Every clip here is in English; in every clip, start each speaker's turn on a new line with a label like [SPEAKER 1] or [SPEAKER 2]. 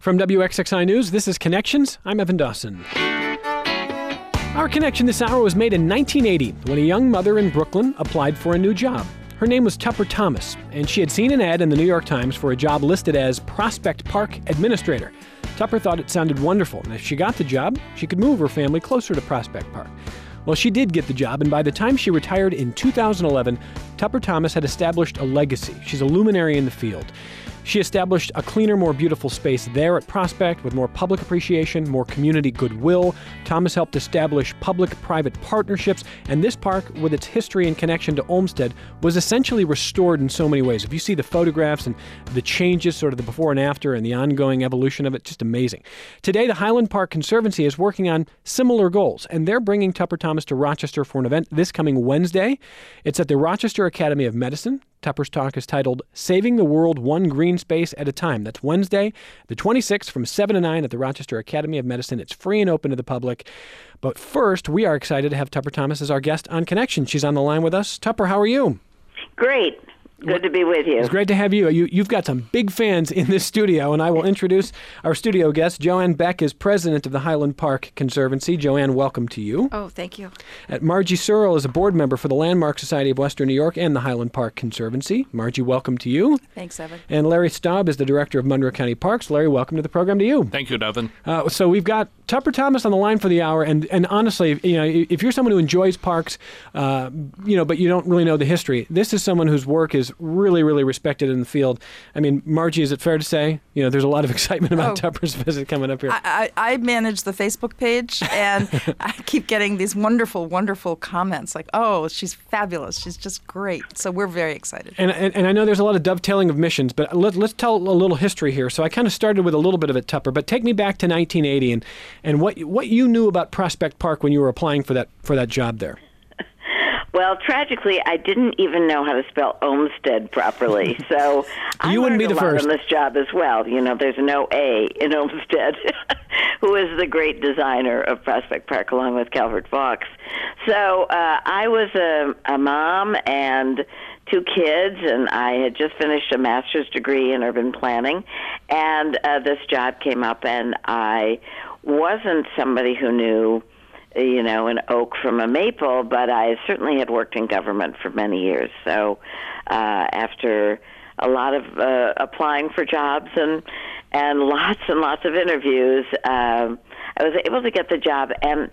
[SPEAKER 1] From WXXI News, this is Connections. I'm Evan Dawson. Our connection this hour was made in 1980 when a young mother in Brooklyn applied for a new job. Her name was Tupper Thomas, and she had seen an ad in the New York Times for a job listed as Prospect Park Administrator. Tupper thought it sounded wonderful, and if she got the job, she could move her family closer to Prospect Park. Well, she did get the job, and by the time she retired in 2011, Tupper Thomas had established a legacy. She's a luminary in the field. She established a cleaner, more beautiful space there at Prospect with more public appreciation, more community goodwill. Thomas helped establish public-private partnerships, and this park, with its history and connection to Olmsted, was essentially restored in so many ways. If you see the photographs and the changes, sort of the before and after, and the ongoing evolution of it, just amazing. Today, the Highland Park Conservancy is working on similar goals, and they're bringing Tupper Thomas to Rochester for an event this coming Wednesday. It's at the Rochester Academy of Medicine. Tupper's talk is titled Saving the World One Green Space at a Time. That's Wednesday, the 26th from 7 to 9 at the Rochester Academy of Medicine. It's free and open to the public. But first, we are excited to have Tupper Thomas as our guest on Connection. She's on the line with us. Tupper, how are you?
[SPEAKER 2] Great. Good to be with you.
[SPEAKER 1] It's great to have you. You've got some big fans in this studio, and I will introduce our studio guest. Joanne Beck is president of the Highland Park Conservancy. Joanne, welcome to you.
[SPEAKER 3] Oh, thank you.
[SPEAKER 1] Margie Searle is a board member for the Landmark Society of Western New York and the Highland Park Conservancy. Margie, welcome to you.
[SPEAKER 3] Thanks, Evan.
[SPEAKER 1] And Larry Staub is the director of Monroe County Parks. Larry, welcome to the program to you.
[SPEAKER 4] Thank you, Evan.
[SPEAKER 1] So we've got Tupper Thomas on the line for the hour, and honestly, if you're someone who enjoys parks, but you don't really know the history, this is someone whose work is really, really respected in the field. I mean, Margie, is it fair to say, there's a lot of excitement about Tupper's visit coming up here?
[SPEAKER 3] I manage the Facebook page, and I keep getting these wonderful, wonderful comments like, oh, she's fabulous. She's just great. So we're very excited.
[SPEAKER 1] And I know there's a lot of dovetailing of missions, but let's tell a little history here. So I kind of started with a little bit of it, Tupper, but take me back to 1980 and what you knew about Prospect Park when you were applying for that job there.
[SPEAKER 2] Well, tragically, I didn't even know how to spell Olmsted properly, so I
[SPEAKER 1] wouldn't be the first
[SPEAKER 2] on this job as well. There's no A in Olmsted, who is the great designer of Prospect Park, along with Calvert Vaux. So I was a mom and 2 kids, and I had just finished a master's degree in urban planning, and this job came up, and I wasn't somebody who knew an oak from a maple, but I certainly had worked in government for many years. So after a lot of applying for jobs and lots of interviews, I was able to get the job. And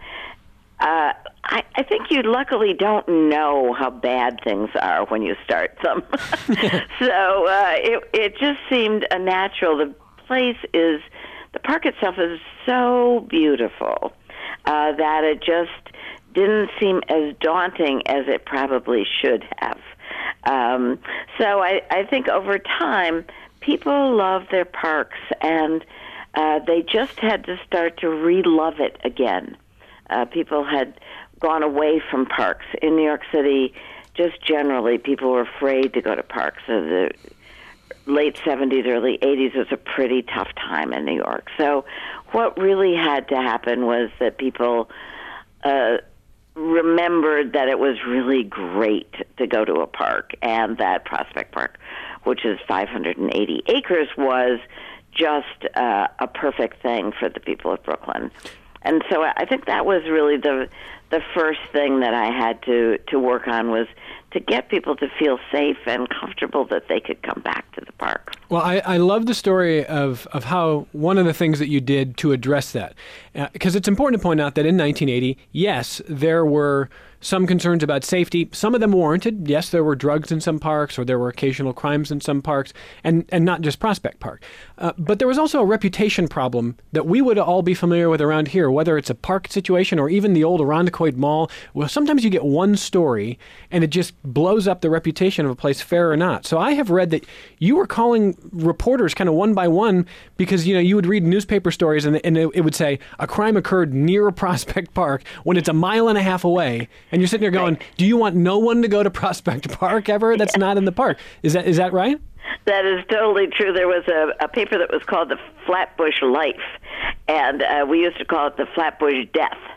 [SPEAKER 2] I think you luckily don't know how bad things are when you start them. So it just seemed natural. The park itself is so beautiful. That it just didn't seem as daunting as it probably should have. So I think over time, people love their parks, and they just had to start to re-love it again. People had gone away from parks. In New York City, just generally, people were afraid to go to parks. So the late 70s, early 80s was a pretty tough time in New York. So what really had to happen was that people remembered that it was really great to go to a park, and that Prospect Park, which is 580 acres, was just a perfect thing for the people of Brooklyn. And so I think that was really the first thing that I had to work on, was to get people to feel safe and comfortable that they could come back to the park.
[SPEAKER 1] Well, I love the story of how one of the things that you did to address that, because it's important to point out that in 1980, yes, there were some concerns about safety, some of them warranted. Yes, there were drugs in some parks, or there were occasional crimes in some parks, and not just Prospect Park. But there was also a reputation problem that we would all be familiar with around here, whether it's a park situation or even the old Irondequoit Mall. Well, sometimes you get one story, and it just blows up the reputation of a place, fair or not. So I have read that you were calling reporters kind of one by one because, you would read newspaper stories, and it would say, a crime occurred near Prospect Park when it's a mile and a half away. And you're sitting there going, do you want no one to go to Prospect Park ever? That's not in the park. Is that right?
[SPEAKER 2] That is totally true. There was a paper that was called the Flatbush Life, and we used to call it the Flatbush Death.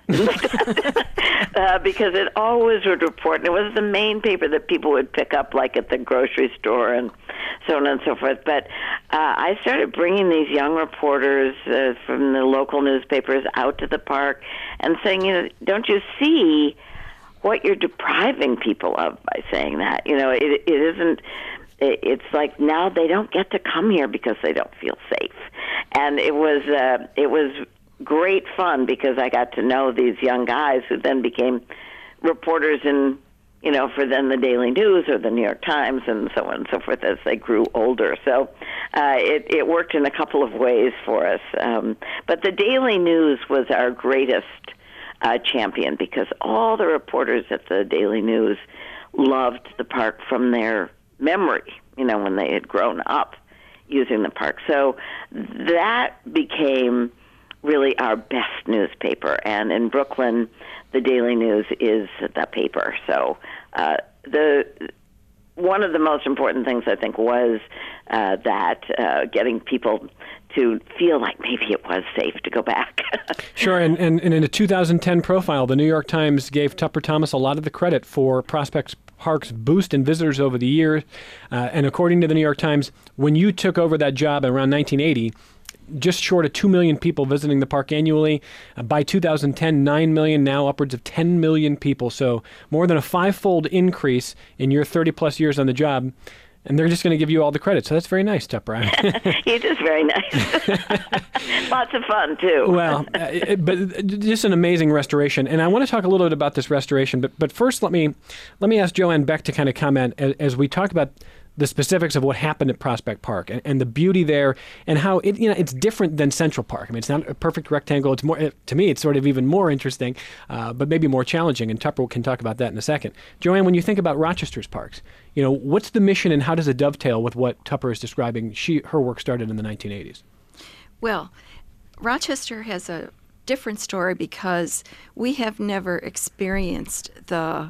[SPEAKER 2] because it always would report, and it was the main paper that people would pick up, like at the grocery store and so on and so forth. But I started bringing these young reporters from the local newspapers out to the park and saying, don't you see what you're depriving people of by saying that? It isn't. It's like now they don't get to come here because they don't feel safe, and it was great fun because I got to know these young guys who then became reporters in, for then the Daily News or the New York Times and so on and so forth as they grew older. So it worked in a couple of ways for us. But the Daily News was our greatest champion because all the reporters at the Daily News loved the park from their memory, when they had grown up using the park. So that became really our best newspaper. And in Brooklyn, the Daily News is the paper. So one of the most important things, I think, was that getting people to feel like maybe it was safe to go back.
[SPEAKER 1] Sure, and in a 2010 profile, the New York Times gave Tupper Thomas a lot of the credit for Prospect Park's boost in visitors over the years. And according to the New York Times, when you took over that job around 1980, just short of 2 million people visiting the park annually. By 2010, 9 million, now upwards of 10 million people. So more than a 5-fold increase in your 30-plus years on the job. And they're just going to give you all the credit. So that's very nice, Tupper.
[SPEAKER 2] It is very nice. Lots of fun, too.
[SPEAKER 1] Well, but just an amazing restoration. And I want to talk a little bit about this restoration. But first, let me ask Joanne Beck to kind of comment as we talk about the specifics of what happened at Prospect Park and the beauty there and how it's different than Central Park. I mean, it's not a perfect rectangle. It's more, to me, it's sort of even more interesting, but maybe more challenging. And Tupper can talk about that in a second. Joanne, when you think about Rochester's parks, what's the mission and how does it dovetail with what Tupper is describing? Her work started in the 1980s.
[SPEAKER 4] Well, Rochester has a different story because we have never experienced the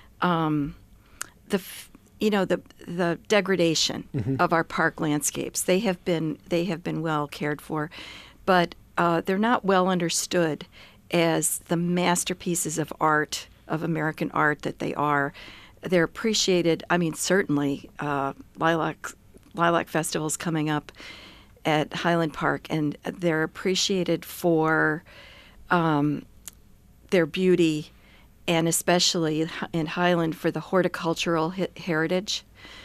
[SPEAKER 4] degradation of our park landscapes. They have been well cared for, but they're not well understood as the masterpieces of art, of American art that they are. They're appreciated. I mean, certainly Lilac Festival's coming up at Highland Park, and they're appreciated for their beauty, and especially in Highland for the horticultural heritage.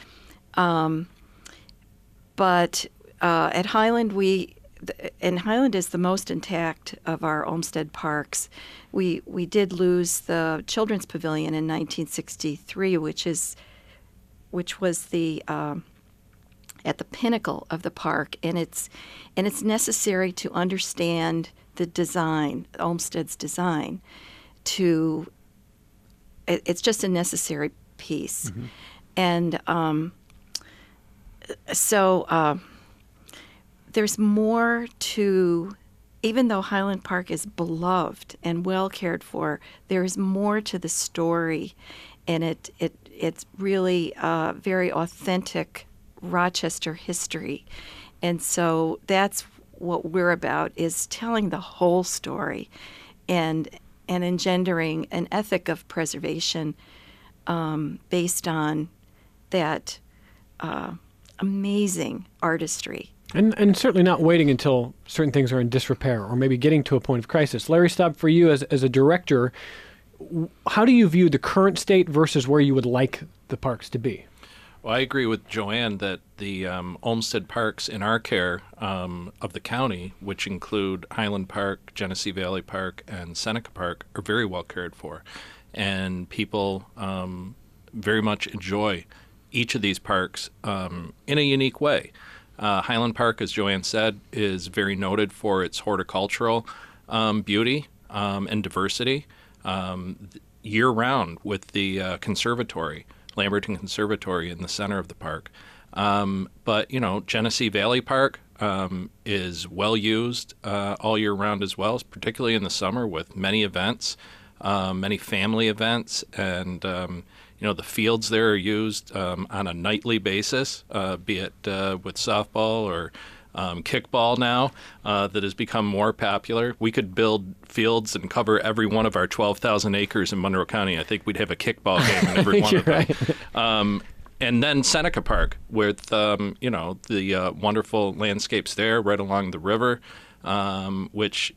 [SPEAKER 4] But at Highland, Highland is the most intact of our Olmsted parks. We did lose the Children's Pavilion in 1963, which was the at the pinnacle of the park, and it's necessary to understand the design, Olmsted's design, it's just a necessary piece. Mm-hmm. And so there's more to, even though Highland Park is beloved and well cared for, there is more to the story, and it's really very authentic Rochester history. And so that's what we're about, is telling the whole story and engendering an ethic of preservation based on that amazing artistry.
[SPEAKER 1] And certainly not waiting until certain things are in disrepair or maybe getting to a point of crisis. Larry Staub, for you as a director, how do you view the current state versus where you would like the parks to be?
[SPEAKER 5] Well, I agree with Joanne that the Olmsted parks in our care of the county, which include Highland Park, Genesee Valley Park, and Seneca Park, are very well cared for. And people very much enjoy each of these parks in a unique way. Highland Park, as Joanne said, is very noted for its horticultural beauty and diversity year-round with the conservatory. Lamberton Conservatory in the center of the park. But, Genesee Valley Park is well used all year round as well, particularly in the summer with many events, many family events, and, the fields there are used on a nightly basis, be it with softball or kickball now that has become more popular. We could build fields and cover every one of our 12,000 acres in Monroe County. I think we'd have a kickball game in every one of them.
[SPEAKER 1] Right.
[SPEAKER 5] And then Seneca Park with, the wonderful landscapes there right along the river, which,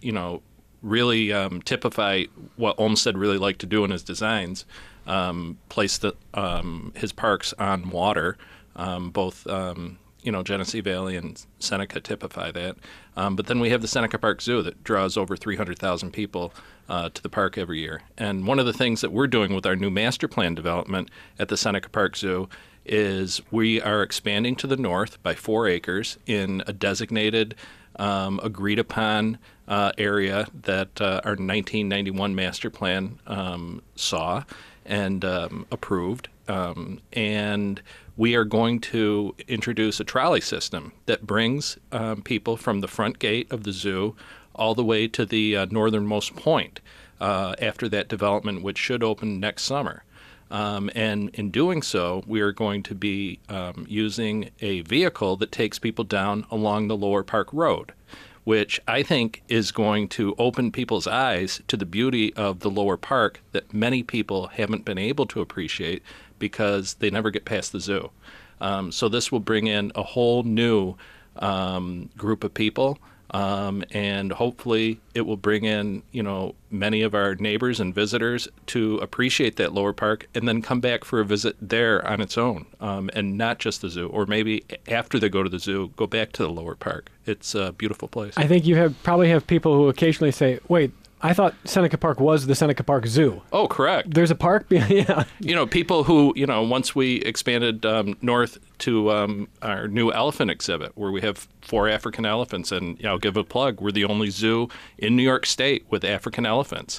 [SPEAKER 5] really typify what Olmsted really liked to do in his designs, place his parks on water, both Genesee Valley and Seneca typify that. But then we have the Seneca Park Zoo that draws over 300,000 people to the park every year. And one of the things that we're doing with our new master plan development at the Seneca Park Zoo is we are expanding to the north by 4 acres in a designated, agreed upon area that our 1991 master plan saw and approved. And we are going to introduce a trolley system that brings people from the front gate of the zoo all the way to the northernmost point after that development, which should open next summer. And in doing so, we are going to be using a vehicle that takes people down along the Lower Park Road, which I think is going to open people's eyes to the beauty of the Lower Park that many people haven't been able to appreciate because they never get past the zoo. So this will bring in a whole new group of people, and hopefully it will bring in, many of our neighbors and visitors to appreciate that Lower Park and then come back for a visit there on its own, and not just the zoo, or maybe after they go to the zoo, go back to the Lower Park. It's a beautiful place.
[SPEAKER 1] I think you probably have people who occasionally say, wait, I thought Seneca Park was the Seneca Park Zoo.
[SPEAKER 5] Oh, correct.
[SPEAKER 1] There's a park? Yeah.
[SPEAKER 5] People who, once we expanded north to our new elephant exhibit where we have 4 African elephants, and I'll give a plug, we're the only zoo in New York State with African elephants.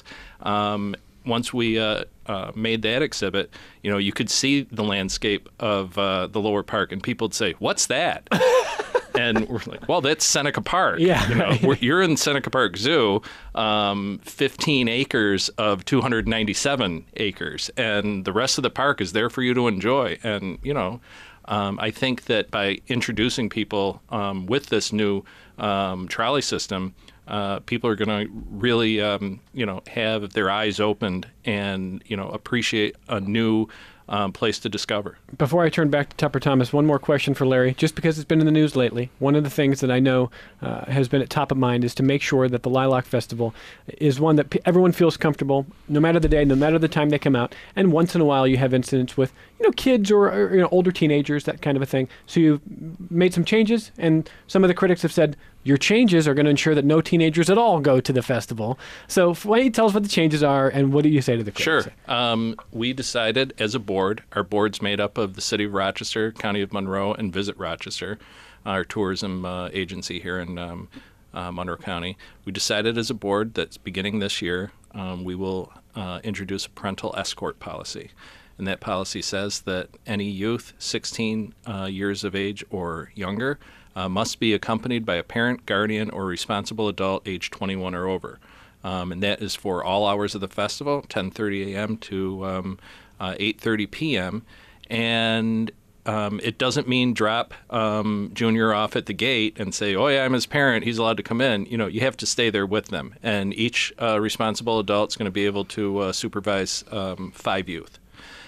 [SPEAKER 5] Once we made that exhibit, you could see the landscape of the Lower Park, and people would say, "What's that?" And we're like, well, that's Seneca Park.
[SPEAKER 1] Yeah.
[SPEAKER 5] You're in Seneca Park Zoo, 15 acres of 297 acres, and the rest of the park is there for you to enjoy. And, I think that by introducing people with this new trolley system, people are going to really, have their eyes opened and, appreciate a new place to discover.
[SPEAKER 1] Before I turn back to Tupper Thomas, one more question for Larry, just because it's been in the news lately. One of the things that I know has been at top of mind is to make sure that the Lilac Festival is one that everyone feels comfortable, no matter the day, no matter the time they come out. And once in a while you have incidents with, kids or older teenagers, that kind of a thing. So you've made some changes, and some of the critics have said, your changes are going to ensure that no teenagers at all go to the festival. So why don't you tell us what the changes are, and what do you say to the critics?
[SPEAKER 5] Sure. We decided as a board, our board's made up of the City of Rochester, County of Monroe, and Visit Rochester, our tourism agency here in Monroe County. We decided as a board that beginning this year, we will introduce a parental escort policy. And that policy says that any youth 16 years of age or younger must be accompanied by a parent, guardian, or responsible adult age 21 or over. And that is for all hours of the festival, 10:30 a.m. to 8:30 p.m. And it doesn't mean drop Junior off at the gate and say, oh, yeah, I'm his parent, he's allowed to come in. You have to stay there with them. And each responsible adult is going to be able to supervise 5 youth.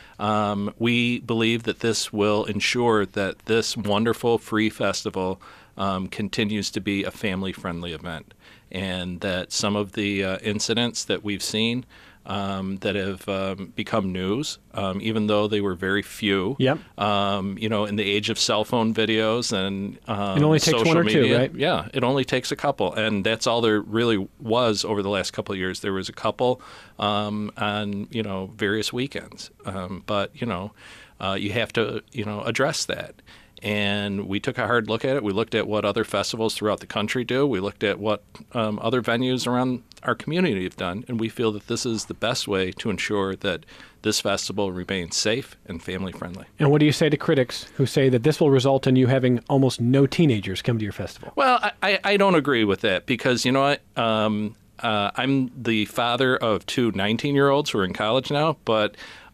[SPEAKER 5] We believe that this will ensure that this wonderful free festival continues to be a family-friendly event, and that some of the incidents that we've seen that have become news, even though they were very few.
[SPEAKER 1] Yep.
[SPEAKER 5] In the age of cell phone videos and
[SPEAKER 1] it only takes
[SPEAKER 5] social
[SPEAKER 1] one or
[SPEAKER 5] media,
[SPEAKER 1] two, right?
[SPEAKER 5] Yeah, it only takes a couple, and that's all there really was over the last couple of years. There was a couple on various weekends, but you have to address that. And we took a hard look at it. We looked at what other festivals throughout the country do. We looked at what other venues around our community have done. And we feel that this is the best way to ensure that this festival remains safe and family-friendly.
[SPEAKER 1] And what do you say to critics who say that this will result in you having almost no teenagers come to your festival?
[SPEAKER 5] Well, I don't agree with that because, you know what, I'm the father of 2 19-year-olds who are in college now, but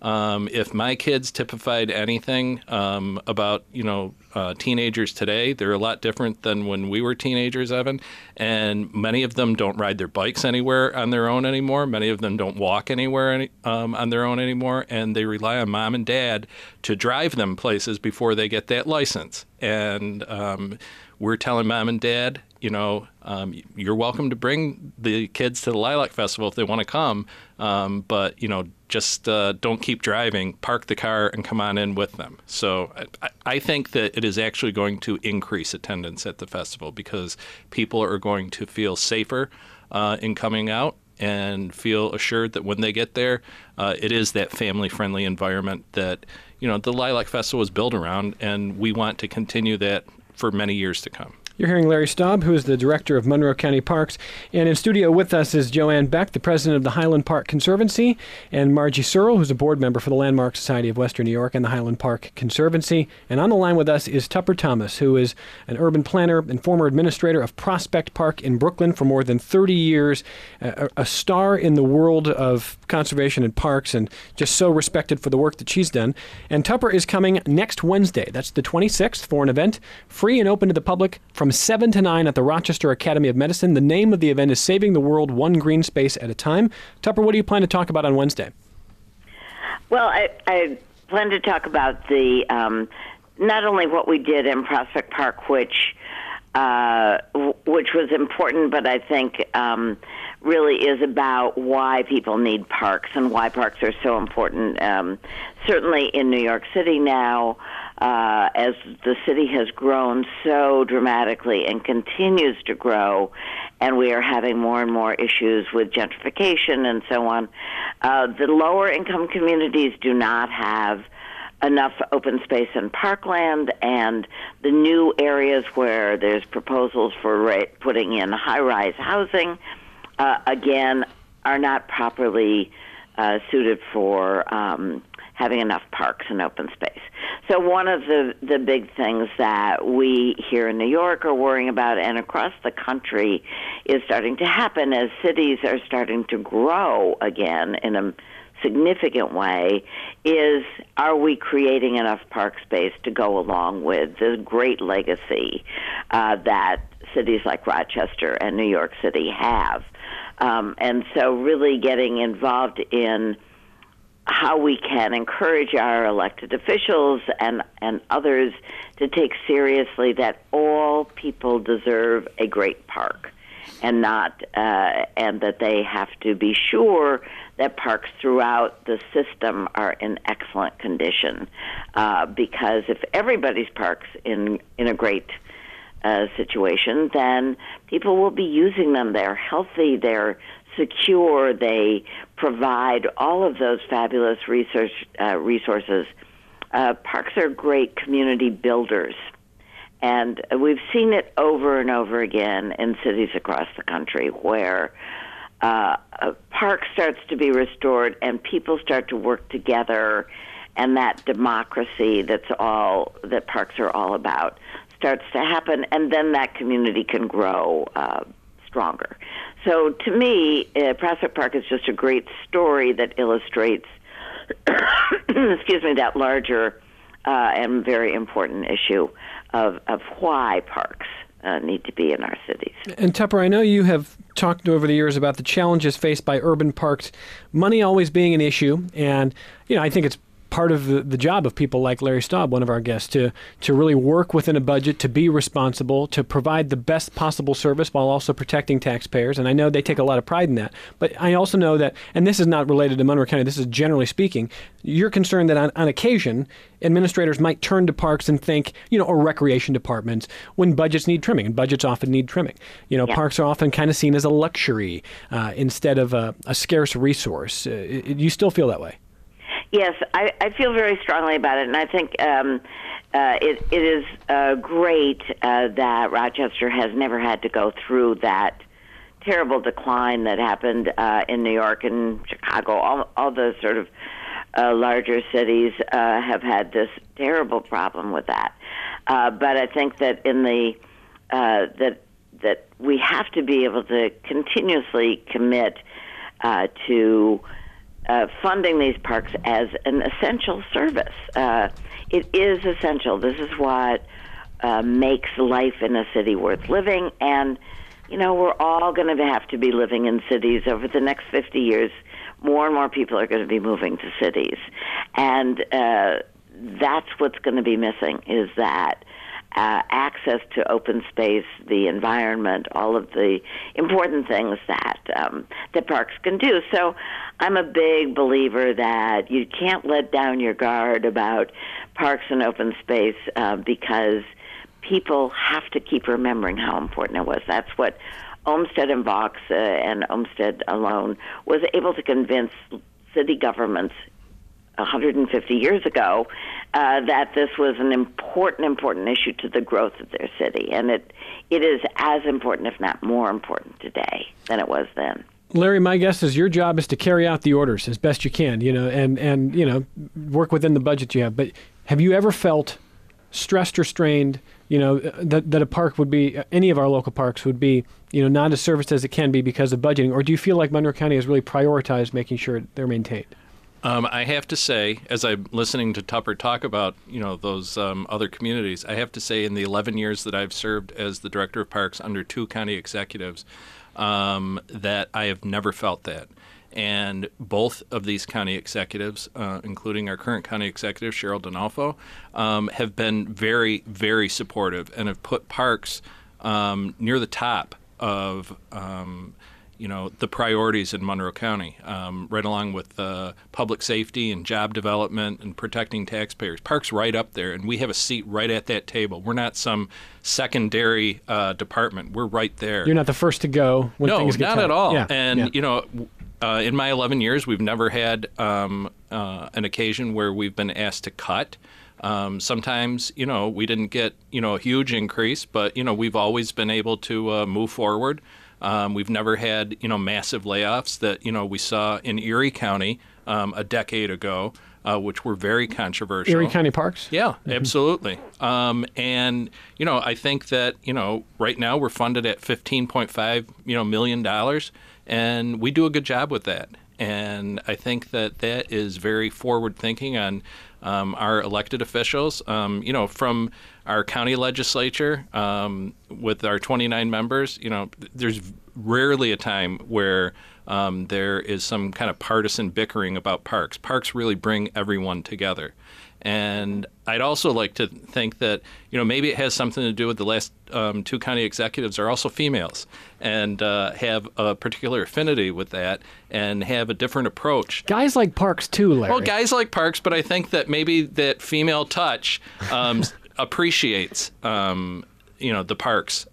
[SPEAKER 5] If my kids typified anything about, teenagers today, they're a lot different than when we were teenagers, Evan. And many of them don't ride their bikes anywhere on their own anymore. Many of them don't walk anywhere on their own anymore. And they rely on mom and dad to drive them places before they get that license. And we're telling mom and dad, you're welcome to bring the kids to the Lilac Festival if they want to come, but just don't keep driving, park the car, and come on in with them. So I think that it is actually going to increase attendance at the festival because people are going to feel safer in coming out and feel assured that when they get there, it is that family-friendly environment that, the Lilac Festival is built around, and we want to continue that for many years to come.
[SPEAKER 1] You're hearing Larry Staub, who is the director of Monroe County Parks. And in studio with us is Joanne Beck, the president of the Highland Park Conservancy, and Margie Searle, who's a board member for the Landmark Society of Western New York and the Highland Park Conservancy. And on the line with us is Tupper Thomas, who is an urban planner and former administrator of Prospect Park in Brooklyn for more than 30 years, a star in the world of conservation and parks, and just so respected for the work that she's done. And Tupper is coming next Wednesday. That's the 26th for an event free and open to the public from 7 to 9 at the Rochester Academy of Medicine. The name of the event is Saving the World One Green Space at a Time. Tupper, what do you plan to talk about on Wednesday?
[SPEAKER 2] Well, I plan to talk about the not only what we did in Prospect Park, which was important, but I think really is about why people need parks and why parks are so important. Certainly in New York City now, as the city has grown so dramatically and continues to grow, and we are having more and more issues with gentrification and so on, the lower income communities do not have enough open space and parkland, and the new areas where there's proposals for putting in high-rise housing, again, are not properly suited for having enough parks and open space. So one of the big things that we here in New York are worrying about and across the country is starting to happen as cities are starting to grow again in a significant way is, are we creating enough park space to go along with the great legacy that cities like Rochester and New York City have? And so really getting involved in how we can encourage our elected officials and others to take seriously that all people deserve a great park, and not and that they have to be sure that parks throughout the system are in excellent condition. Because if everybody's parks in a great situation, then people will be using them. They're healthy, they're secure, they provide all of those fabulous resources. Parks are great community builders. And we've seen it over and over again in cities across the country where a park starts to be restored and people start to work together, and that democracy that parks are all about starts to happen, and then that community can grow stronger. So to me, Prospect Park is just a great story that illustrates that larger and very important issue of why parks need to be in our cities.
[SPEAKER 1] And Tupper, I know you have talked over the years about the challenges faced by urban parks, money always being an issue, and I think it's part of the job of people like Larry Staub, one of our guests, to really work within a budget, to be responsible, to provide the best possible service while also protecting taxpayers. And I know they take a lot of pride in that. But I also know that, and this is not related to Monroe County, this is generally speaking, you're concerned that on occasion, administrators might turn to parks and think, or recreation departments, when budgets need trimming, and budgets often need trimming. Parks are often kind of seen as a luxury instead of a scarce resource. You still feel that way?
[SPEAKER 2] Yes, I feel very strongly about it, and I think it is great that Rochester has never had to go through that terrible decline that happened in New York and Chicago. All the sort of larger cities have had this terrible problem with that. But I think that that we have to be able to continuously commit to funding these parks as an essential service. It is essential. This is what makes life in a city worth living. And, we're all going to have to be living in cities over the next 50 years. More and more people are going to be moving to cities. And that's what's going to be missing, is that access to open space, the environment, all of the important things that parks can do. So I'm a big believer that you can't let down your guard about parks and open space because people have to keep remembering how important it was. That's what Olmsted and Vaux and Olmsted alone was able to convince city governments 150 years ago that this was an important issue to the growth of their city. And it is as important, if not more important today than it was then.
[SPEAKER 1] Larry, my guess is your job is to carry out the orders as best you can, and work within the budget you have. But have you ever felt stressed or strained, that a park would be, any of our local parks would be, not as serviced as it can be because of budgeting? Or do you feel like Monroe County has really prioritized making sure they're maintained?
[SPEAKER 5] I have to say, as I'm listening to Tupper talk about, those other communities, I have to say in the 11 years that I've served as the director of parks under 2 county executives, that I have never felt that. And both of these county executives, including our current county executive, Cheryl Donalfo, have been very, very supportive and have put parks near the top of the priorities in Monroe County, right along with public safety and job development and protecting taxpayers. Parks right up there, and we have a seat right at that table. We're not some secondary department. We're right there.
[SPEAKER 1] You're not the first to go when things get
[SPEAKER 5] No, not
[SPEAKER 1] tough.
[SPEAKER 5] at all.
[SPEAKER 1] Yeah.
[SPEAKER 5] And, in my 11 years, we've never had an occasion where we've been asked to cut. Sometimes, we didn't get, a huge increase, but, we've always been able to move forward. We've never had, massive layoffs that, we saw in Erie County a decade ago, which were very controversial.
[SPEAKER 1] Erie County Parks?
[SPEAKER 5] Yeah, absolutely. And, I think that, right now we're funded at $15.5 million, and we do a good job with that. And I think that is very forward thinking on our elected officials, from our county legislature with our 29 members. There's rarely a time where there is some kind of partisan bickering about parks. Parks really bring everyone together. And I'd also like to think that, maybe it has something to do with the last 2 county executives are also females and have a particular affinity with that and have a different approach.
[SPEAKER 1] Guys like parks too, Larry.
[SPEAKER 5] Well, guys like parks, but I think that maybe that female touch appreciates, the parks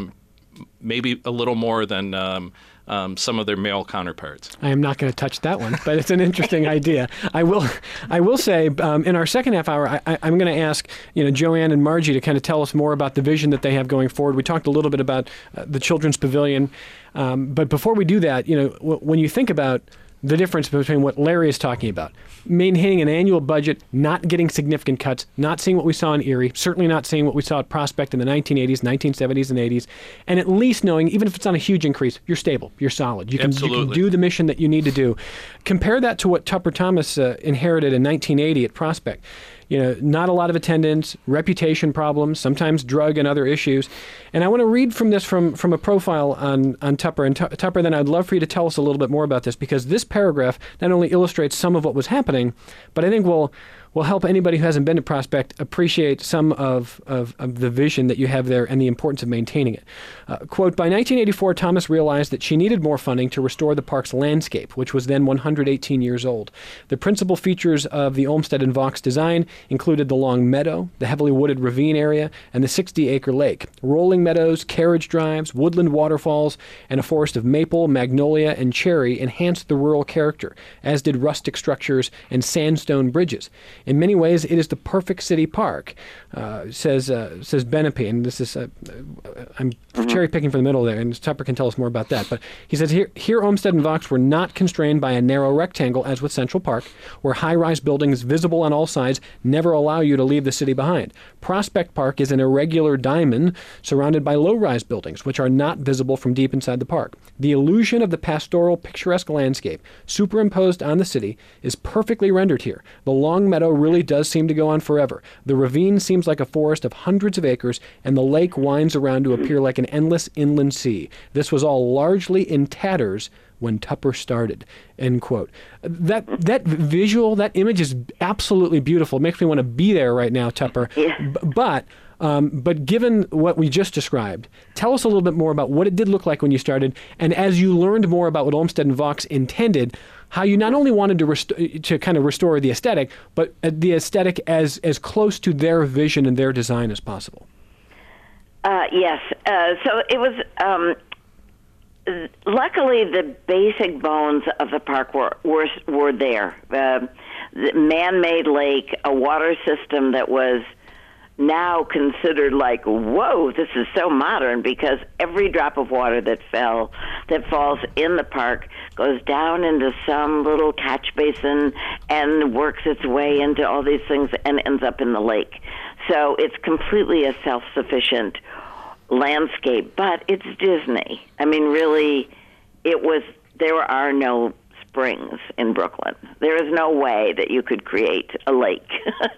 [SPEAKER 5] maybe a little more than some of their male counterparts.
[SPEAKER 1] I am not going to touch that one, but it's an interesting idea. I will say in our second half hour, I'm going to ask Joanne and Margie to kind of tell us more about the vision that they have going forward. We talked a little bit about the Children's Pavilion, but before we do that, when you think about the difference between what Larry is talking about, maintaining an annual budget, not getting significant cuts, not seeing what we saw in Erie, certainly not seeing what we saw at Prospect in the 1980s, 1970s, and 80s, and at least knowing, even if it's not a huge increase, you're stable, you're solid. You can do the mission that you need to do. Compare that to what Tupper Thomas inherited in 1980 at Prospect. Not a lot of attendance, reputation problems, sometimes drug and other issues. And I want to read from this from a profile on Tupper. And Tupper, then I'd love for you to tell us a little bit more about this, because this paragraph not only illustrates some of what was happening, but I think will help anybody who hasn't been to Prospect appreciate some of the vision that you have there and the importance of maintaining it. Quote, by 1984, Thomas realized that she needed more funding to restore the park's landscape, which was then 118 years old. The principal features of the Olmsted and Vaux design included the long meadow, the heavily wooded ravine area, and the 60-acre lake. Rolling meadows, carriage drives, woodland waterfalls, and a forest of maple, magnolia, and cherry enhanced the rural character, as did rustic structures and sandstone bridges. In many ways, it is the perfect city park, says Benepe. And this is, I'm cherry picking from the middle there, and Tupper can tell us more about that. But he says, here Olmsted and Vaux were not constrained by a narrow rectangle as with Central Park, where high-rise buildings visible on all sides never allow you to leave the city behind. Prospect Park is an irregular diamond surrounded by low-rise buildings, which are not visible from deep inside the park. The illusion of the pastoral, picturesque landscape superimposed on the city is perfectly rendered here. The long meadow really does seem to go on forever. The ravine seems like a forest of hundreds of acres, and the lake winds around to appear like an endless inland sea. This was all largely in tatters when Tupper started, end quote. That visual, that image is absolutely beautiful. It makes me want to be there right now, Tupper.
[SPEAKER 2] Yeah.
[SPEAKER 1] But given what we just described, tell us a little bit more about what it did look like when you started, and as you learned more about what Olmsted and Vaux intended, how you not only wanted to kind of restore the aesthetic, but the aesthetic as close to their vision and their design as possible.
[SPEAKER 2] Yes. So it was... Luckily, the basic bones of the park were there. The man-made lake, a water system that was now considered like, whoa, this is so modern, because every drop of water that falls in the park goes down into some little catch basin and works its way into all these things and ends up in the lake. So it's completely a self-sufficient landscape, but it's Disney. I mean, really, there are no springs in Brooklyn. There is no way that you could create a lake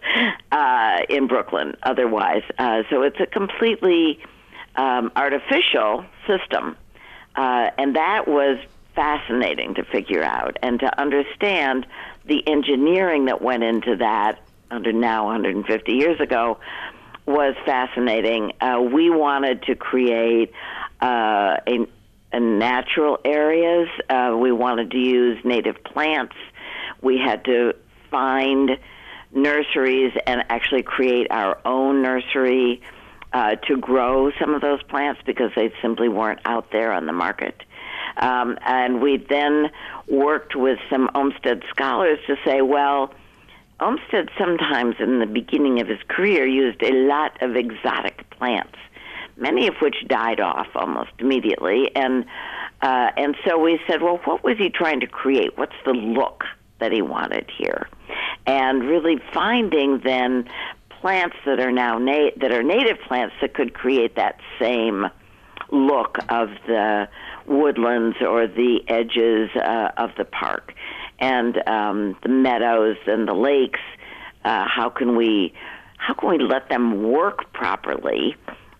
[SPEAKER 2] in Brooklyn otherwise. So it's a completely artificial system. And that was fascinating to figure out and to understand the engineering that went into that now 150 years ago was fascinating. We wanted to create a natural areas. We wanted to use native plants. We had to find nurseries and actually create our own nursery to grow some of those plants because they simply weren't out there on the market. And we then worked with some Olmsted scholars to say, well, Olmsted sometimes in the beginning of his career used a lot of exotic plants, many of which died off almost immediately. And so we said, well, what was he trying to create? What's the look that he wanted here? And really finding then plants that are now that are native plants that could create that same look of the woodlands or the edges of the park. And the meadows and the lakes, how can we let them work properly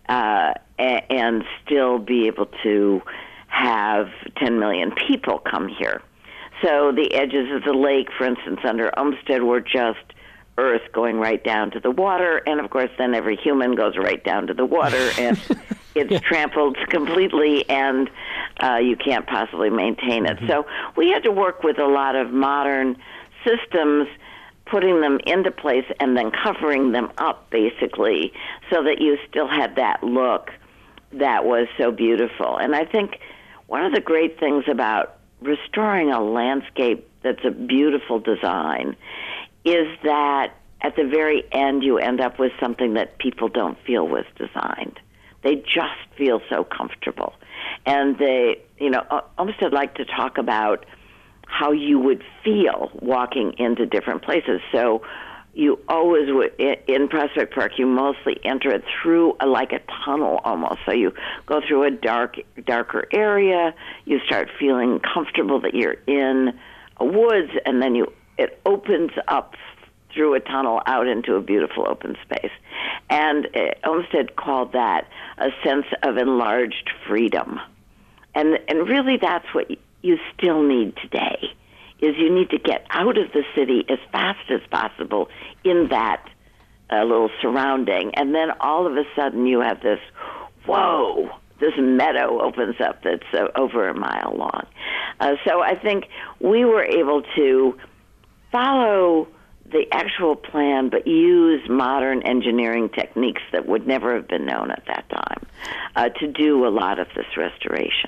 [SPEAKER 2] and still be able to have 10 million people come here? So the edges of the lake, for instance, under Olmsted were just earth going right down to the water, and of course then every human goes right down to the water, and it's trampled completely, and you can't possibly maintain it. So we had to work with a lot of modern systems, putting them into place and then covering them up, basically, so that you still had that look that was so beautiful. And I think one of the great things about restoring a landscape that's a beautiful design is that at the very end you end up with something that people don't feel was designed. They just feel so comfortable. And they, Olmsted liked to talk about how you would feel walking into different places. So you always would, in Prospect Park, you mostly enter it through like a tunnel almost. So you go through a darker area, you start feeling comfortable that you're in a woods, and then it opens up through a tunnel out into a beautiful open space. And Olmsted called that a sense of enlarged freedom. And really that's what you still need today, is you need to get out of the city as fast as possible in that little surrounding. And then all of a sudden you have this, whoa, this meadow opens up that's over a mile long. So I think we were able to follow the actual plan, but use modern engineering techniques that would never have been known at that time to do a lot of this restoration.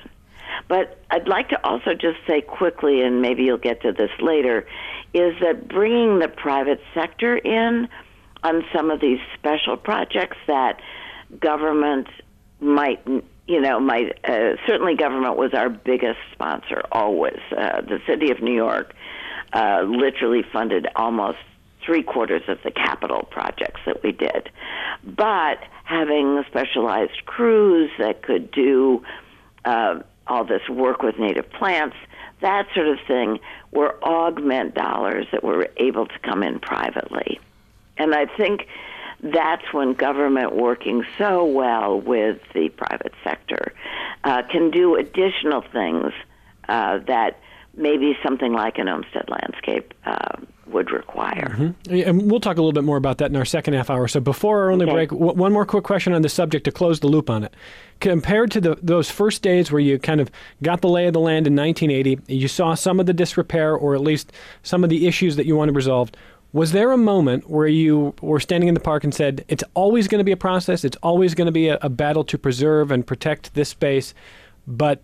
[SPEAKER 2] But I'd like to also just say quickly, and maybe you'll get to this later, is that bringing the private sector in on some of these special projects that government might, certainly government was our biggest sponsor always. The city of New York literally funded almost 3/4 of the capital projects that we did. But having specialized crews that could do all this work with native plants, that sort of thing, were augment dollars that were able to come in privately. And I think that's when government working so well with the private sector can do additional things that maybe something like an Olmsted landscape would require.
[SPEAKER 1] Mm-hmm. And we'll talk a little bit more about that in our second half hour. So before our only break, one more quick question on the subject to close the loop on it. Compared to those first days where you kind of got the lay of the land in 1980, you saw some of the disrepair or at least some of the issues that you wanted resolved, was there a moment where you were standing in the park and said, it's always going to be a process, it's always going to be a battle to preserve and protect this space, but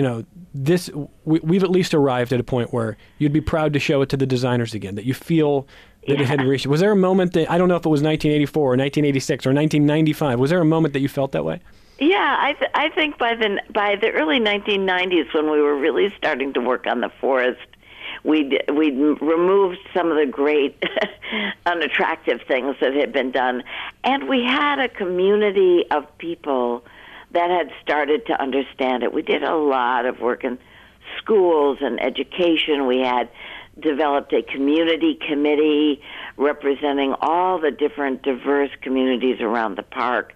[SPEAKER 1] we've at least arrived at a point where you'd be proud to show it to the designers again, that you feel that it had reached. Was there a moment that, I don't know if it was 1984 or 1986 or 1995, was there a moment that you felt that way?
[SPEAKER 2] Yeah, I think by the early 1990s, when we were really starting to work on the forest, we'd removed some of the great unattractive things that had been done, and we had a community of people that had started to understand it. We did a lot of work in schools and education. We had developed a community committee representing all the different diverse communities around the park,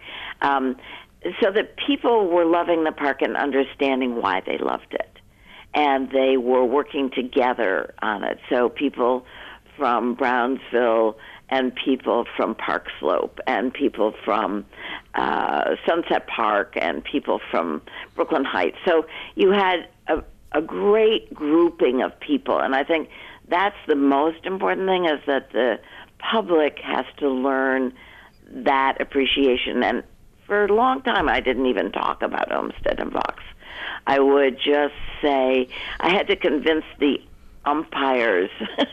[SPEAKER 2] so that people were loving the park and understanding why they loved it. And they were working together on it. So people from Brownsville and people from Park Slope and people from Sunset Park and people from Brooklyn Heights. So you had a great grouping of people. And I think that's the most important thing, is that the public has to learn that appreciation. And for a long time, I didn't even talk about Olmsted and Vaux. I would just say I had to convince the umpires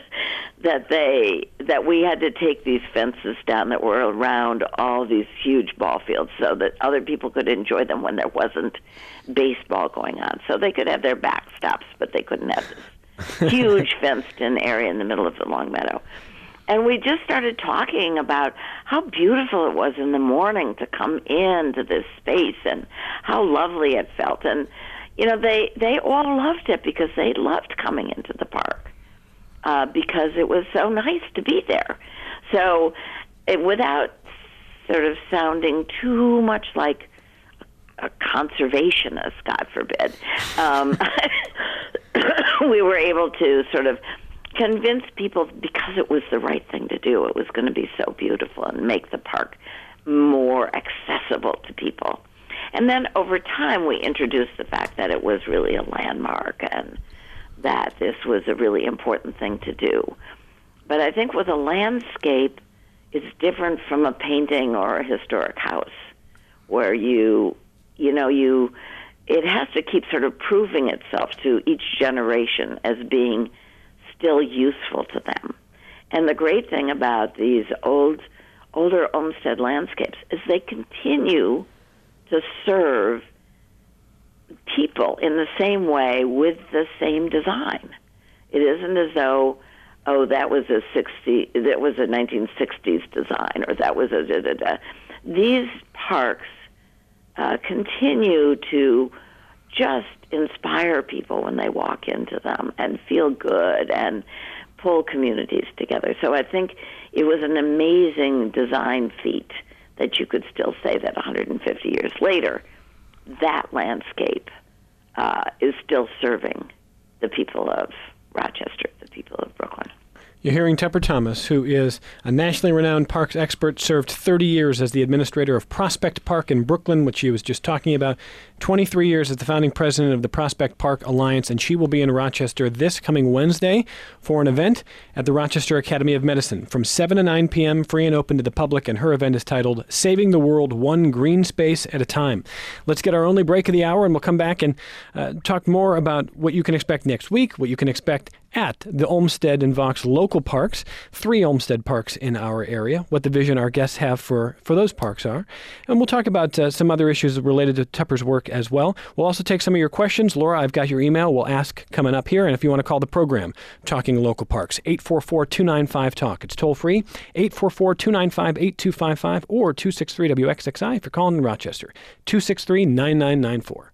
[SPEAKER 2] that we had to take these fences down that were around all these huge ball fields so that other people could enjoy them when there wasn't baseball going on. So they could have their backstops, but they couldn't have this huge fenced-in area in the middle of the Long Meadow. And we just started talking about how beautiful it was in the morning to come into this space and how lovely it felt. And, they all loved it because they loved coming into the park because it was so nice to be there. So without sort of sounding too much like a conservationist, God forbid, we were able to sort of convince people, because it was the right thing to do. It was going to be so beautiful and make the park more accessible to people. And then over time, we introduced the fact that it was really a landmark and that this was a really important thing to do. But I think with a landscape, it's different from a painting or a historic house, where it has to keep sort of proving itself to each generation as being still useful to them. And the great thing about these older Olmsted landscapes is they continue to serve people in the same way with the same design. It isn't as though, that was a 1960s design, or that was a da-da-da. These parks continue to just inspire people when they walk into them and feel good and pull communities together. So I think it was an amazing design feat that you could still say that 150 years later, that landscape is still serving the people of Rochester, the people of Brooklyn.
[SPEAKER 1] You're hearing Tupper Thomas, who is a nationally renowned parks expert, served 30 years as the administrator of Prospect Park in Brooklyn, which she was just talking about, 23 years as the founding president of the Prospect Park Alliance, and she will be in Rochester this coming Wednesday for an event at the Rochester Academy of Medicine from 7 to 9 p.m., free and open to the public, and her event is titled Saving the World One Green Space at a Time. Let's get our only break of the hour, and we'll come back and talk more about what you can expect next week, what you can expect at the Olmsted and Vaux local parks, 3 Olmsted parks in our area, what the vision our guests have for those parks are. And we'll talk about some other issues related to Tupper's work as well. We'll also take some of your questions. Laura, I've got your email. We'll ask coming up here. And if you want to call the program, Talking Local Parks, 844-295-TALK. It's toll free, 844-295-8255 or 263-WXXI if you're calling in Rochester, 263-9994.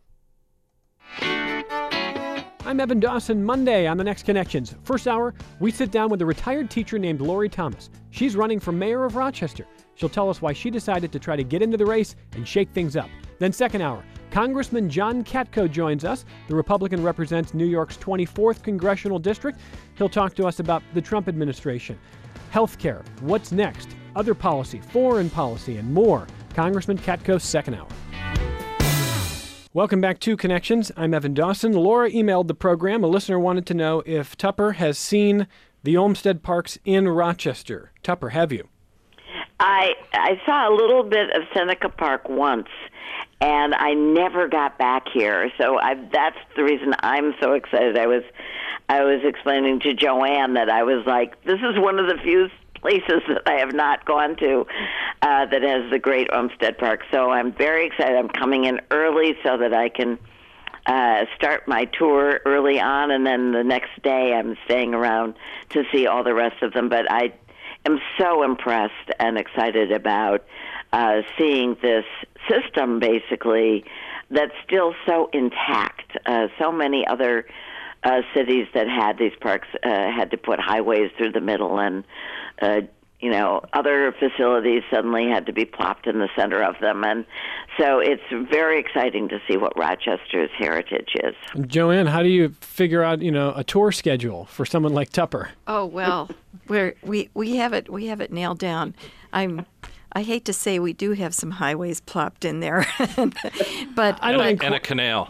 [SPEAKER 1] I'm Evan Dawson. Monday on The Next Connections. First hour, we sit down with a retired teacher named Lori Thomas. She's running for mayor of Rochester. She'll tell us why she decided to try to get into the race and shake things up. Then second hour, Congressman John Katko joins us. The Republican represents New York's 24th Congressional District. He'll talk to us about the Trump administration, healthcare, what's next, other policy, foreign policy, and more. Congressman Katko's second hour. Welcome back to Connections. I'm Evan Dawson. Laura emailed the program. A listener wanted to know if Tupper has seen the Olmsted Parks in Rochester. Tupper, have you?
[SPEAKER 2] I saw a little bit of Seneca Park once, and I never got back here. So that's the reason I'm so excited. I was explaining to Joanne that I was like, this is one of the few places that I have not gone to that has the great Olmsted Park. So I'm very excited. I'm coming in early so that I can start my tour early on, and then the next day I'm staying around to see all the rest of them. But I am so impressed and excited about seeing this system, basically, that's still so intact. So many other cities that had these parks had to put highways through the middle, and other facilities suddenly had to be plopped in the center of them. And so it's very exciting to see what Rochester's heritage is.
[SPEAKER 1] Joanne, how do you figure out, a tour schedule for someone like Tupper?
[SPEAKER 4] Oh, well, we have it nailed down. I hate to say we do have some highways plopped in there, but
[SPEAKER 5] and a canal.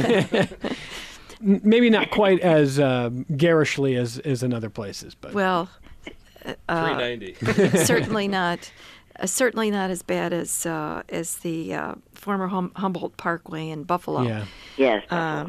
[SPEAKER 1] Maybe not quite as garishly as in other places, but
[SPEAKER 4] well,
[SPEAKER 5] 390.
[SPEAKER 4] certainly not as bad as the former Humboldt Parkway in Buffalo.
[SPEAKER 1] yeah.
[SPEAKER 2] Yes.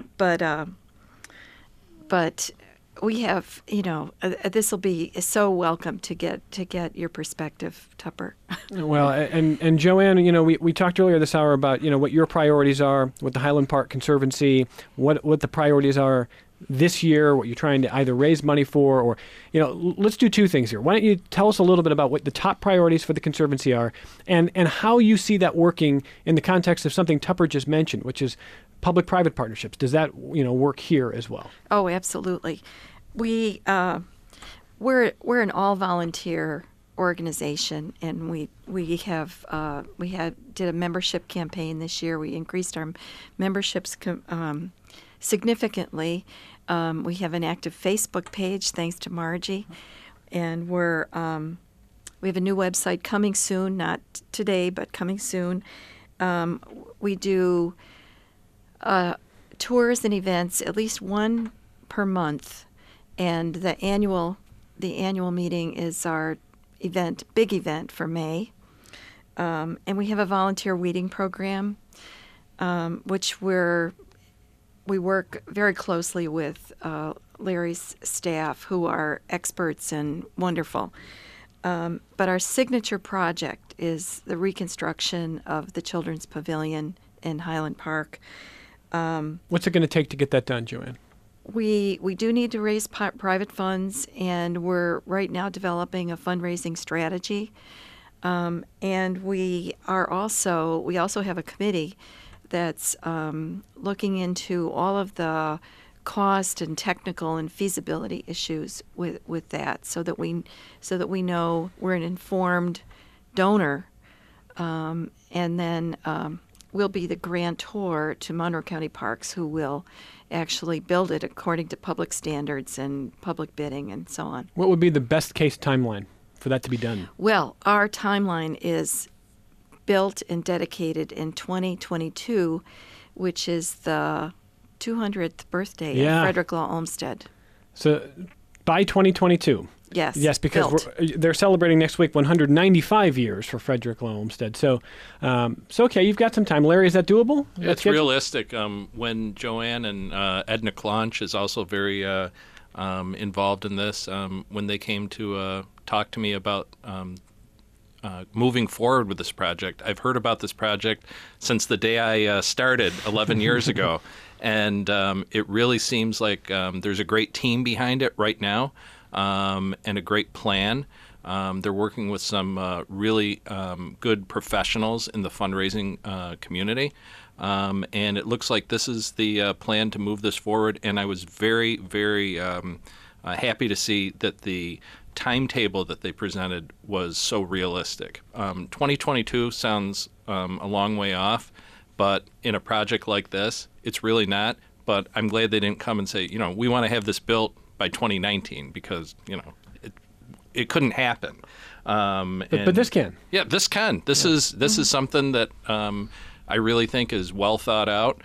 [SPEAKER 4] But we have, this will be so welcome to get your perspective, Tupper.
[SPEAKER 1] Well, and Joanne, we talked earlier this hour about, what your priorities are with the Highland Park Conservancy, what the priorities are this year, what you're trying to either raise money for, or, let's do two things here. Why don't you tell us a little bit about what the top priorities for the Conservancy are, and how you see that working in the context of something Tupper just mentioned, which is public-private partnerships. Does that, work here as well?
[SPEAKER 4] Oh, absolutely. We're an all-volunteer organization, and we did a membership campaign this year. We increased our memberships significantly. We have an active Facebook page, thanks to Margie, and we have a new website coming soon, not today, but coming soon. We do tours and events, at least one per month, and the annual meeting is our big event for May. And we have a volunteer weeding program, which we work very closely with Larry's staff, who are experts and wonderful. But our signature project is the reconstruction of the Children's Pavilion in Highland Park.
[SPEAKER 1] What's it going to take to get that done, Joanne?
[SPEAKER 4] We do need to raise private funds, and we're right now developing a fundraising strategy. And we also have a committee that's looking into all of the cost and technical and feasibility issues with that, so that we know we're an informed donor, and then we'll be the grantor to Monroe County Parks, who will actually build it according to public standards and public bidding and so on.
[SPEAKER 1] What would be the best case timeline for that to be done?
[SPEAKER 4] Well, our timeline is built and dedicated in 2022, which is the 200th birthday of Frederick Law Olmsted.
[SPEAKER 1] So by 2022.
[SPEAKER 4] Yes,
[SPEAKER 1] because they're celebrating next week 195 years for Frederick Law Olmsted. So okay, you've got some time. Larry, is that doable?
[SPEAKER 5] It's realistic. When Joanne and Edna Klonch is also very involved in this, when they came to talk to me about moving forward with this project, I've heard about this project since the day I started 11 years ago. And it really seems like there's a great team behind it right now. And a great plan. They're working with some really good professionals in the fundraising community. And it looks like this is the plan to move this forward. And I was very, very happy to see that the timetable that they presented was so realistic. 2022 sounds a long way off, but in a project like this, it's really not. But I'm glad they didn't come and say, we want to have this built by 2019 because, it couldn't happen.
[SPEAKER 1] But this can.
[SPEAKER 5] Yeah, this can. This is something that I really think is well thought out,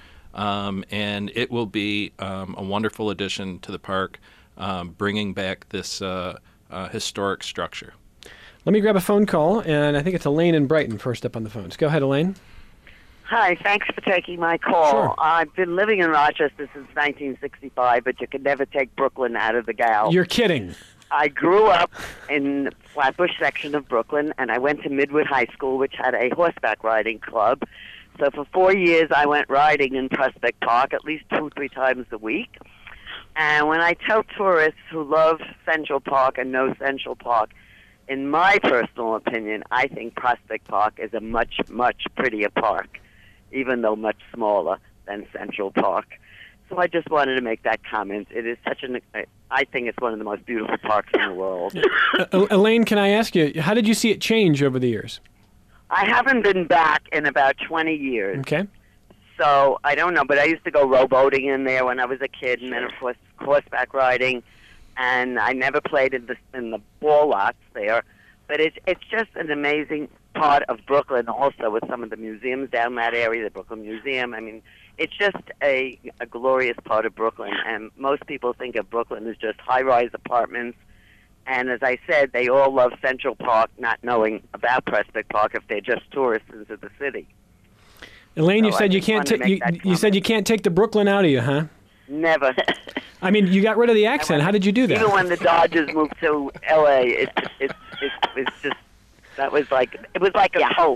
[SPEAKER 5] and it will be a wonderful addition to the park, bringing back this historic structure.
[SPEAKER 1] Let me grab a phone call, and I think it's Elaine in Brighton first up on the phones. Go ahead, Elaine.
[SPEAKER 6] Hi, thanks for taking my call.
[SPEAKER 1] Sure.
[SPEAKER 6] I've been living in Rochester since 1965, but you can never take Brooklyn out of the gal.
[SPEAKER 1] You're kidding.
[SPEAKER 6] I grew up in the Flatbush section of Brooklyn, and I went to Midwood High School, which had a horseback riding club. So for 4 years, I went riding in Prospect Park at least 2-3 times a week. And when I tell tourists who love Central Park and know Central Park, in my personal opinion, I think Prospect Park is a much, much prettier park, even though much smaller than Central Park. So I just wanted to make that comment. It is I think it's one of the most beautiful parks in the world.
[SPEAKER 1] Elaine, can I ask you, how did you see it change over the years?
[SPEAKER 6] I haven't been back in about 20 years.
[SPEAKER 1] Okay.
[SPEAKER 6] So I don't know, but I used to go rowboating in there when I was a kid, and then, of course, horseback riding. And I never played in the ball lots there. But it's just an amazing part of Brooklyn, also with some of the museums down that area, the Brooklyn Museum. I mean, it's just a glorious part of Brooklyn, and most people think of Brooklyn as just high-rise apartments. And as I said, they all love Central Park, not knowing about Prospect Park if they're just tourists into the city.
[SPEAKER 1] Elaine,
[SPEAKER 6] So
[SPEAKER 1] you said you said you can't take the Brooklyn out of you, huh?
[SPEAKER 6] Never.
[SPEAKER 1] I mean, you got rid of the accent. How did you do that?
[SPEAKER 6] Even when the Dodgers moved to L.A., it's just it was like a cult.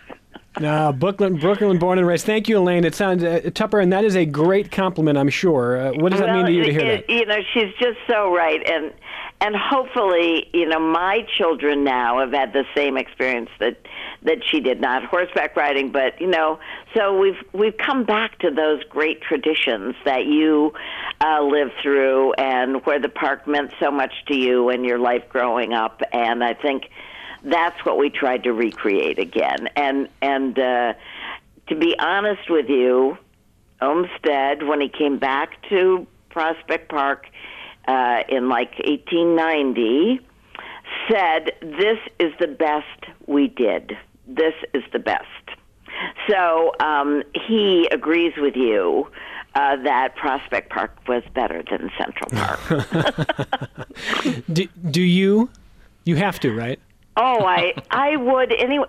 [SPEAKER 1] No, Brooklyn born and raised. Thank you, Elaine. It sounds, Tupper, and that is a great compliment, I'm sure. What does that mean to you to hear that?
[SPEAKER 2] She's just so right. And hopefully, my children now have had the same experience that she did, not horseback riding, but, so we've come back to those great traditions that you lived through and where the park meant so much to you in your life growing up. And I think that's what we tried to recreate again. And to be honest with you, Olmsted, when he came back to Prospect Park in 1890, said, "This is the best we did. This is the best." So he agrees with you that Prospect Park was better than Central Park.
[SPEAKER 1] Do you? You have to, right?
[SPEAKER 2] Oh, I would anyway.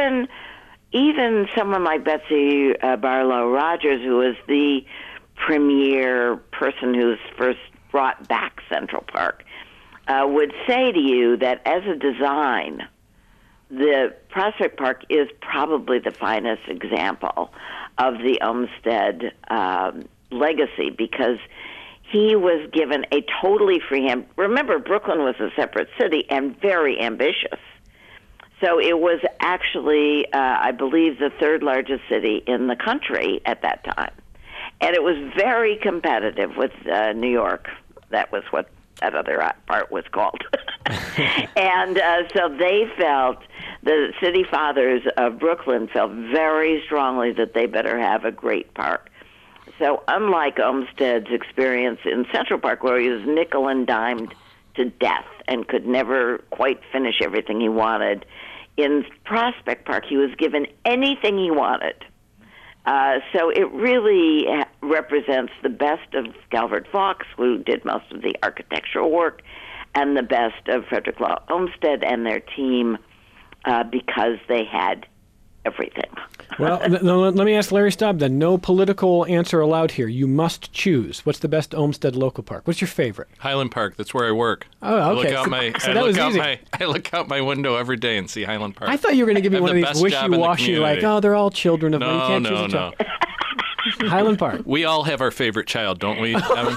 [SPEAKER 2] Even someone like Betsy Barlow Rogers, who was the premier person who's first brought back Central Park, would say to you that as a design, the Prospect Park is probably the finest example of the Olmsted legacy, because he was given a totally free hand. Remember, Brooklyn was a separate city and very ambitious. So it was actually, I believe, the third largest city in the country at that time. And it was very competitive with New York. That was what that other part was called. And so they felt, the city fathers of Brooklyn felt very strongly that they better have a great park. So unlike Olmsted's experience in Central Park, where he was nickel and dimed to death and could never quite finish everything he wanted, in Prospect Park he was given anything he wanted. So it really represents the best of Calvert Vaux, who did most of the architectural work, and the best of Frederick Law Olmsted and their team, because they had everything.
[SPEAKER 1] Well, let me ask Larry Staub then. No political answer allowed here. You must choose. What's the best Olmsted local park? What's your favorite?
[SPEAKER 5] Highland Park. That's where I work.
[SPEAKER 1] Oh, okay.
[SPEAKER 5] I look out my window every day and see Highland Park.
[SPEAKER 1] I thought you were going to give me one of these wishy-washy, like, oh, they're all children of
[SPEAKER 5] no,
[SPEAKER 1] you can't choose a child. Highland Park.
[SPEAKER 5] We all have our favorite child, don't we, Evan?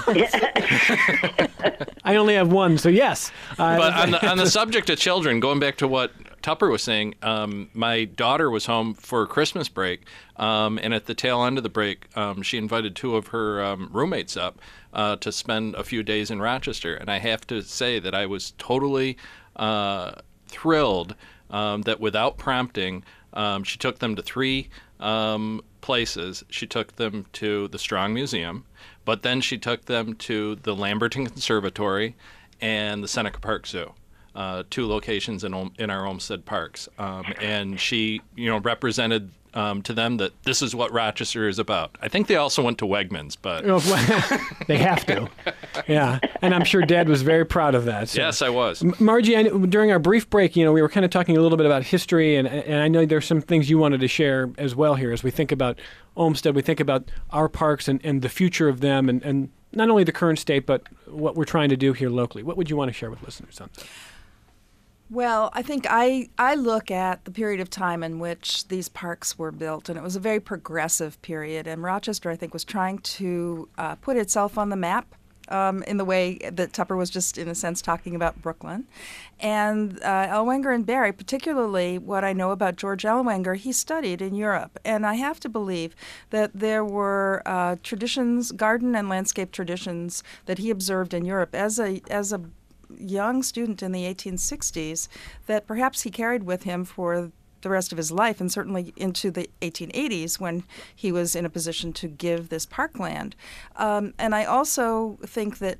[SPEAKER 1] I only have one, so yes.
[SPEAKER 5] But on the subject of children, going back to what Tupper was saying, my daughter was home for Christmas break, and at the tail end of the break, she invited two of her roommates up to spend a few days in Rochester. And I have to say that I was totally thrilled that without prompting, she took them to three places. She took them to the Strong Museum, but then she took them to the Lamberton Conservatory and the Seneca Park Zoo. Two locations in our Olmsted parks, and she, represented to them that this is what Rochester is about. I think they also went to Wegmans, but
[SPEAKER 1] they have to, yeah. And I'm sure Dad was very proud of that. So.
[SPEAKER 5] Yes, I was.
[SPEAKER 1] Margie, during our brief break, we were kind of talking a little bit about history, and I know there's some things you wanted to share as well here as we think about Olmsted. We think about our parks and the future of them, and not only the current state, but what we're trying to do here locally. What would you want to share with listeners on that?
[SPEAKER 3] Well, I think I look at the period of time in which these parks were built, and it was a very progressive period. And Rochester, I think, was trying to put itself on the map in the way that Tupper was just, in a sense, talking about Brooklyn. And Ellwanger and Barry, particularly what I know about George Ellwanger, he studied in Europe. And I have to believe that there were traditions, garden and landscape traditions, that he observed in Europe as a young student in the 1860s that perhaps he carried with him for the rest of his life, and certainly into the 1880s when he was in a position to give this parkland. And I also think that,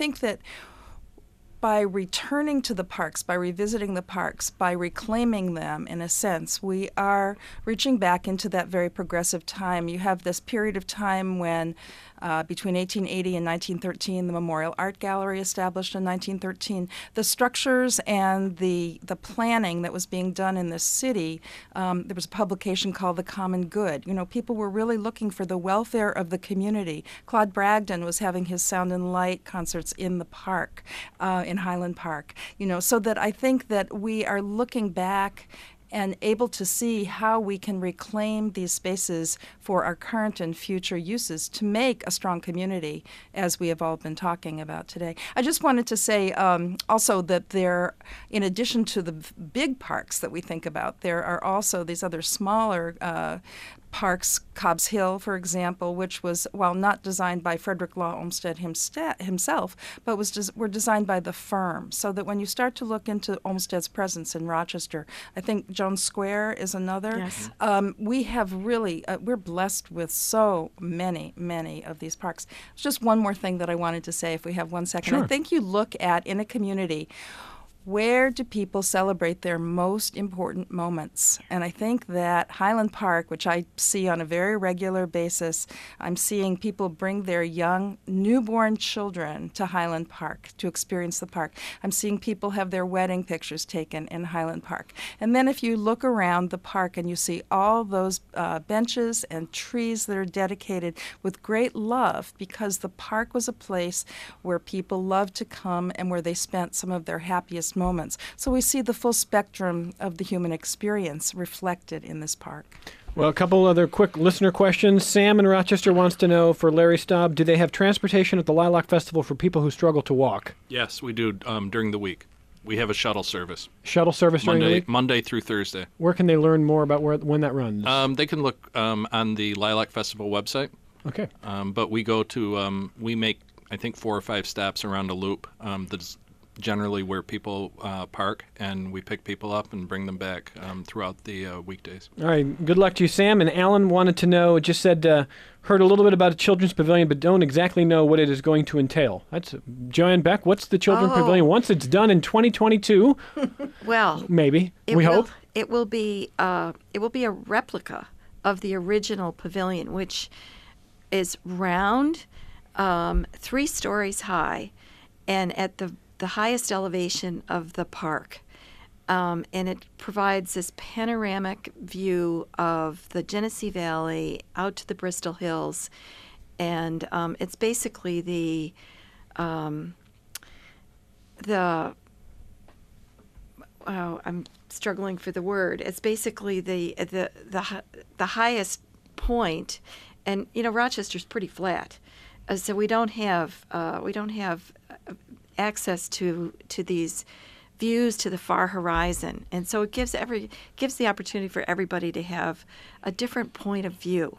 [SPEAKER 3] by returning to the parks, by revisiting the parks, by reclaiming them, in a sense, we are reaching back into that very progressive time. You have this period of time when, between 1880 and 1913, the Memorial Art Gallery established in 1913. The structures and the planning that was being done in the city, there was a publication called The Common Good. People were really looking for the welfare of the community. Claude Bragdon was having his Sound and Light concerts in the park, in Highland Park, so that I think that we are looking back and able to see how we can reclaim these spaces for our current and future uses to make a strong community, as we have all been talking about today. I just wanted to say also that there, in addition to the big parks that we think about, there are also these other smaller parks, Cobb's Hill, for example, which was, while not designed by Frederick Law Olmsted himself, but were designed by the firm. So that when you start to look into Olmsted's presence in Rochester, I think Jones Square is another.
[SPEAKER 4] Yes.
[SPEAKER 3] We have really, we're blessed with so many of these parks. There's just one more thing that I wanted to say, if we have 1 second.
[SPEAKER 1] Sure.
[SPEAKER 3] I think you look at, in a community, where do people celebrate their most important moments? And I think that Highland Park, which I see on a very regular basis, I'm seeing people bring their young, newborn children to Highland Park to experience the park. I'm seeing people have their wedding pictures taken in Highland Park. And then if you look around the park and you see all those benches and trees that are dedicated with great love, because the park was a place where people loved to come and where they spent some of their happiest moments. So we see the full spectrum of the human experience reflected in this park.
[SPEAKER 1] Well, a couple other quick listener questions. Sam in Rochester wants to know, for Larry Staub, do they have transportation at the Lilac Festival for people who struggle to walk?
[SPEAKER 5] Yes, we do during the week. We have a shuttle service.
[SPEAKER 1] Shuttle service during the week?
[SPEAKER 5] Monday through Thursday.
[SPEAKER 1] Where can they learn more about when that runs?
[SPEAKER 5] They can look on the Lilac Festival website.
[SPEAKER 1] Okay.
[SPEAKER 5] But we go to, we make, I think, 4 or 5 stops around a loop that's generally where people park, and we pick people up and bring them back throughout the weekdays.
[SPEAKER 1] All right. Good luck to you, Sam. And Alan wanted to know, just said, heard a little bit about a children's pavilion, but don't exactly know what it is going to entail. That's Joanne Beck. What's the children's pavilion? Once it's done in 2022,
[SPEAKER 4] Well,
[SPEAKER 1] maybe, we hope.
[SPEAKER 4] It will be a replica of the original pavilion, which is round, 3 stories high, and at the highest elevation of the park. And it provides this panoramic view of the Genesee Valley out to the Bristol Hills. And it's basically the I'm struggling for the word. It's basically the highest point, and Rochester's pretty flat, so we don't have access to these views to the far horizon, and so it gives the opportunity for everybody to have a different point of view.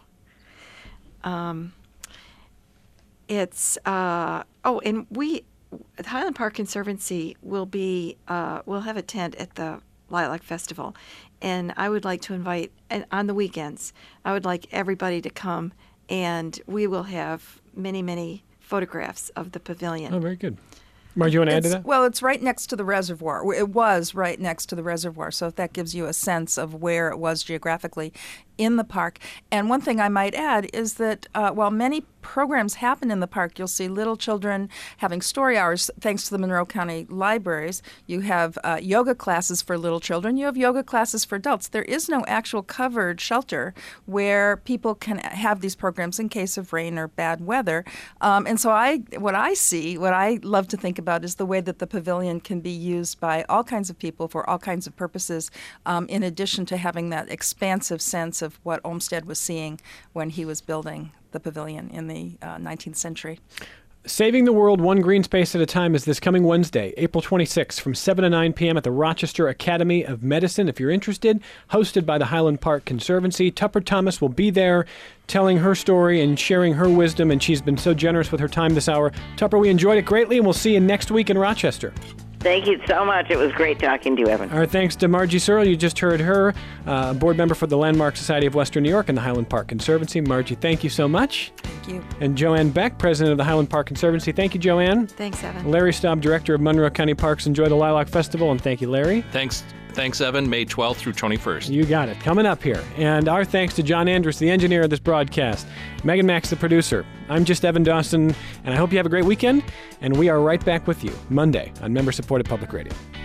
[SPEAKER 4] The Highland Park Conservancy will have a tent at the Lilac Festival, and I would like to invite, and on the weekends, I would like everybody to come, and we will have many, many photographs of the pavilion.
[SPEAKER 1] Oh, very good. Margie, you want to add to that?
[SPEAKER 3] Well, it's right next to the reservoir. It was right next to the reservoir, so that gives you a sense of where it was geographically in the park. And one thing I might add is that while many programs happen in the park, you'll see little children having story hours thanks to the Monroe County Libraries. You have yoga classes for little children. You have yoga classes for adults. There is no actual covered shelter where people can have these programs in case of rain or bad weather. And so what I love to think about is the way that the pavilion can be used by all kinds of people for all kinds of purposes, in addition to having that expansive sense of what Olmsted was seeing when he was building the pavilion in the 19th century.
[SPEAKER 1] Saving the World One Green Space at a Time is this coming Wednesday, April 26th, from 7 to 9 p.m. at the Rochester Academy of Medicine. If you're interested, hosted by the Highland Park Conservancy. Tupper Thomas will be there telling her story and sharing her wisdom, and she's been so generous with her time this hour. Tupper, we enjoyed it greatly, and we'll see you next week in Rochester.
[SPEAKER 2] Thank you so much. It was great talking to you, Evan.
[SPEAKER 1] Our thanks to Margie Searle. You just heard her, board member for the Landmark Society of Western New York and the Highland Park Conservancy. Margie, thank you so much.
[SPEAKER 3] Thank you.
[SPEAKER 1] And Joanne Beck, president of the Highland Park Conservancy. Thank you, Joanne.
[SPEAKER 4] Thanks, Evan.
[SPEAKER 1] Larry Staub, director of Monroe County Parks. Enjoy the Lilac Festival, and thank you, Larry.
[SPEAKER 5] Thanks, Evan. May 12th through 21st.
[SPEAKER 1] You got it. Coming up here. And our thanks to John Andrus, the engineer of this broadcast. Megan Max, the producer. I'm just Evan Dawson, and I hope you have a great weekend. And we are right back with you Monday on member-supported public radio.